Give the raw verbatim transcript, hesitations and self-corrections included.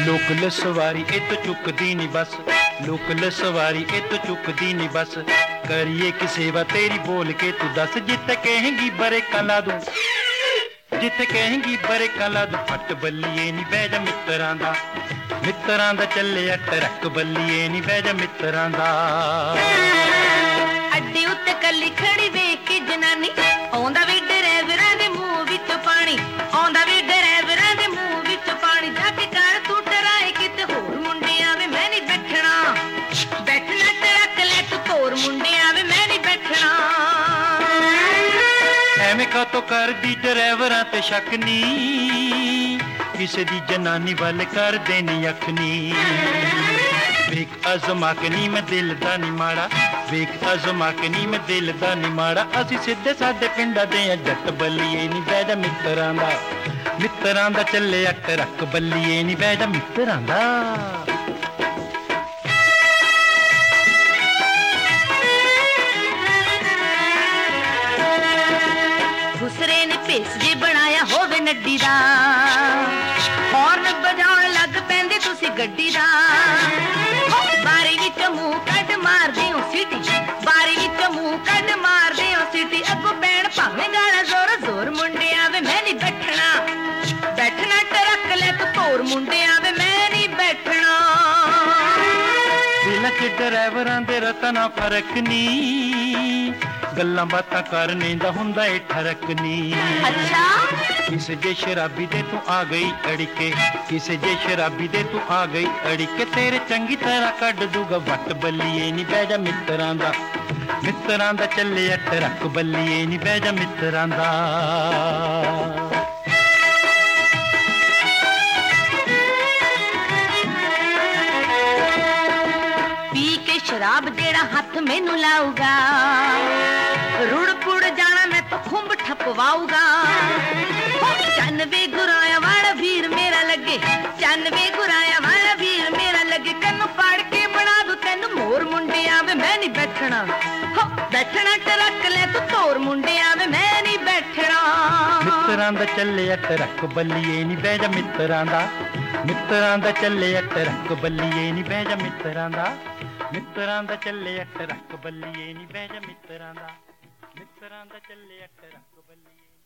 Local ਸਵਾਰੀ ਇਹ ਤੋਂ ਚੁੱਕਦੀ ਨੀ ਬਸ, ਲੋਕਲ ਸਵਾਰੀ ਇਹ ਤੋਂ ਚੁੱਕਦੀ ਨੀ ਬਸ। ਕਰੀਏ ਕਿ ਸੇਵਾ ਤੇਰੀ ਬੋਲ ਕੇ ਤੂੰ ਦੱਸ, ਜਿੱਥੇ ਕਹੇਂਗੀ ਬਰੇਕਾਂ ਲਾ ਦੂੰ, ਜਿੱਥੇ ਕਹੇਂਗੀ ਬਰੇਕਾਂ ਲਾ ਦੂੰ। ਫੱਟ ਬੱਲੀਏ ਨੀ ਬਹਿ ਜਾ ਮਿੱਤਰਾਂ ਦਾ, ਮਿੱਤਰਾਂ ਦਾ ਚੱਲਿਆ ਟਰੱਕ ਬੱਲੀਏ ਨੀ ਬਹਿ ਜਾ ਮਿੱਤਰਾਂ ਦਾ। ਅੱਡੇ ਉੱਤੇ ਕੱਲੀ ਖੜੀ ਵੇਖ ਕੇ ਜਨਾਨੀ, ਆਉਂਦਾ ਵੀ ਡਰਾਈਵਰਾਂ ਦੇ ਮੂੰਹ ਵਿੱਚ ਪਾਣੀ, ਆਉਂਦਾ ਵੀ ਡਰਾਈਵਰਾਂ ਦੇ ਮੂੰਹ ਵਿੱਚ ਪਾਣੀ। ਜਾ ਕੇ ਕਰ ਤੂੰ ਡਰਾਏ ਕਿਤੇ ਹੋਰ ਮੁੰਡਿਆਂ ਵੇ ਮੈਂ ਨਹੀਂ ਬੈਠਣਾ, ਬੈਠਣਾ ਟਰੱਕ ਲੈ ਤੂੰ ਹੋਰ ਮੁੰਡਿਆਂ ਵੇ ਮੈਂ ਨਹੀਂ ਬੈਠਣਾ। ਐਵੇਂ ਕਾਤੋਂ ਕਰਦੀ ਡਰਾਈਵਰਾਂ ਤੇ ਸ਼ੱਕ ਨੀ, ਕਿਸੇ ਦੀ ਜਨਾਨੀ ਵੱਲ ਕਰਦੇ ਨੀ ਅੱਖ ਨੀ। ਵੇਖ ਅਜ਼ਮਾ ਕੇ ਨੀ ਮੈਂ ਦਿਲ ਦਾ ਨੀ ਮਾੜਾ, ਵੇਖ ਅਜ਼ਮਾ ਕੇ ਨੀ ਮੈਂ ਦਿਲ ਦਾ ਨੀ ਮਾੜਾ। ਅਸੀਂ ਸਿੱਧੇ ਸਾਦੇ ਪਿੰਡਾਂ ਦੇ ਆ ਜੱਟ ਬੱਲੀਏ ਨੀ ਬਹਿ ਜਾ ਮਿੱਤਰਾਂ ਦਾ, ਮਿੱਤਰਾਂ ਦਾ ਚੱਲਿਆ ਟਰੱਕ ਬੱਲੀਏ ਨੀ ਬਹਿ ਜਾ ਮਿੱਤਰਾਂ ਦਾ। ਦੂਸਰੇ ਨੇ ਭੇਸ ਜੇ ਬਣਾਇਆ ਹੋਵੇ ਨੱਡੀ ਦਾ, ਹੌਰਨ ਵਜਾਉਣ ਲੱਗ ਪੈਂਦੇ ਤੁਸੀਂ ਗੱਡੀ ਦਾ। ਬਾਰੀ ਵਿੱਚ ਮੂੰਹ ਕੱਢ ਮਾਰਦੇ ਹੋ ਸੀਟੀ, ਬਾਰੀ ਵਿੱਚ ਮੂੰਹ ਕੱਢ ਮਾਰਦੇ ਹੋ ਸੀਟੀ। ਅੱਗੋਂ ਬੈਣ ਭਾਵੇਂ ਗਾਣਾ ਜ਼ੋਰ ਜ਼ੋਰ ਮੁੰਡਿਆਂ ਵੇ ਮੈਂ ਨਹੀਂ ਬੈਠਣਾ, ਬੈਠਣਾ ਟਰੱਕ ਲੈ ਤੂੰ ਤੋਰ ਮੁੰਡਿਆਂ ਵੇ ਮੈਂ ਨਹੀਂ ਬੈਠਣਾ। ਦਿਲਾਂ 'ਚ ਡਰਾਈਵਰਾਂ ਦੇ ਰਤਾ ਨਾ ਫਰਕ ਨੀ, ਗੱਲਾਂ ਬਾਤਾਂ ਕਰਨੇ ਦਾ ਹੁੰਦਾ ਏ ਠਰਕ ਨੀ। ਅੱਛਾ ਕਿਸੇ ਜੇ ਸ਼ਰਾਬੀ ਦੇ ਤੂੰ ਆ ਗਈ ਅੜਿਕੇ, ਕਿਸੇ ਜੇ ਸ਼ਰਾਬੀ ਦੇ ਤੂੰ ਆ ਗਈ ਅੜਿਕੇ। ਤੇਰੇ ਚੰਗੀ ਤਰ੍ਹਾਂ ਕੱਢ ਦੂਗਾ ਵੱਟ ਬੱਲੀਏ ਨੀ ਬਹਿ ਜਾ ਮਿੱਤਰਾਂ ਦਾ, ਮਿੱਤਰਾਂ ਦਾ ਚੱਲਿਆ ਟਰੱਕ ਬੱਲੀਏ ਨੀ ਬਹਿ ਜਾ ਮਿੱਤਰਾਂ ਦਾ। ਪੀ ਕੇ ਸ਼ਰਾਬ ਜਿਹੜਾ ਹੱਥ ਮੈਨੂੰ ਲਾਊਗਾ, ਰੁੜ ਪੁੜ ਜਾਣਾ ਮੈਂ ਤਾਂ ਖੁੰਬ ਠਪਵਾਊਗਾ। ਚੰਨ ਵੇ ਗੁਰਾਇਆ ਵਾਲਾ ਵੀਰ ਮੇਰਾ ਲੱਗੇ, ਚੰਨ ਵੇ ਗੁਰਾਇਆ ਵਾਲਾ ਵੀਰ ਮੇਰਾ ਲੱਗੇ। ਕੰਨ ਪਾੜ ਕੇ ਬਣਾ ਦੂ ਤੈਨੂੰ ਮੋਰ ਮੁੰਡਿਆਂ ਵੇ ਮੈਂ ਨਹੀਂ ਬੈਠਣਾ, ਹੋ ਬੈਠਣਾ ਟਰੱਕ ਲੈ ਤੂੰ ਤੋਰ ਮੁੰਡਿਆਂ ਵੇ ਮੈਂ ਨਹੀਂ ਬੈਠਣਾ। ਮਿੱਤਰਾਂ ਦਾ ਚੱਲਿਆ ਟਰੱਕ ਬੱਲੀਏ ਨੀ ਬਹਿ ਜਾ ਮਿੱਤਰਾਂ ਦਾ, ਮਿੱਤਰਾਂ ਦਾ ਚੱਲਿਆ ਟਰੱਕ ਬੱਲੀਏ ਨੀ ਬਹਿ ਜਾ ਮਿੱਤਰਾਂ ਦਾ, ਮਿੱਤਰਾਂ ਦਾ ਚੱਲਿਆ ਟਰੱਕ ਬੱਲੀਏ ਨੀ ਬਹਿ ਜਾ ਮਿੱਤਰਾਂ ਦਾ, ਮਿੱਤਰਾਂ ਦਾ ਚੱਲਿਆ ਟਰੱਕ ਬੱਲੀਏ।